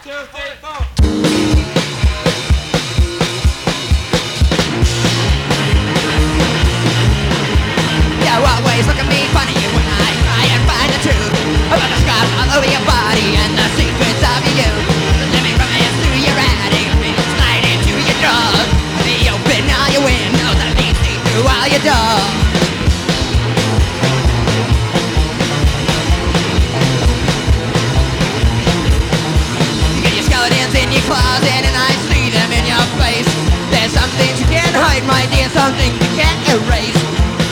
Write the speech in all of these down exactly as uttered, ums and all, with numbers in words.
two, three, four. You always look at me funny when I try and find the truth about the scars all over your body and the secrets of your youth. Living from here through your attic, slide into your drawers. They open all your windows and they see through all your doors. You get your skeletons in your closet and I see them in your face. There's some things you can't hide, my dear, some things you can't erase.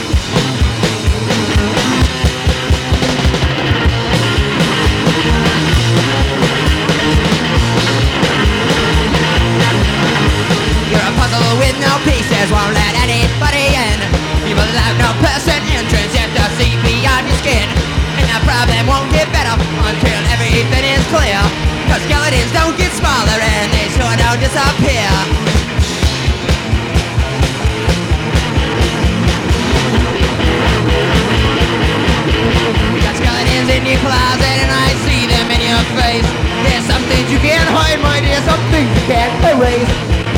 With no pieces, won't let anybody in. You will allow no person entrance, you have to see beyond your skin. And the problem won't get better until everything is clear. Cause skeletons don't get smaller and they sure don't disappear. You got skeletons in your closet and I see them in your face. There's some things you can't hide, my dear, some things you can't erase.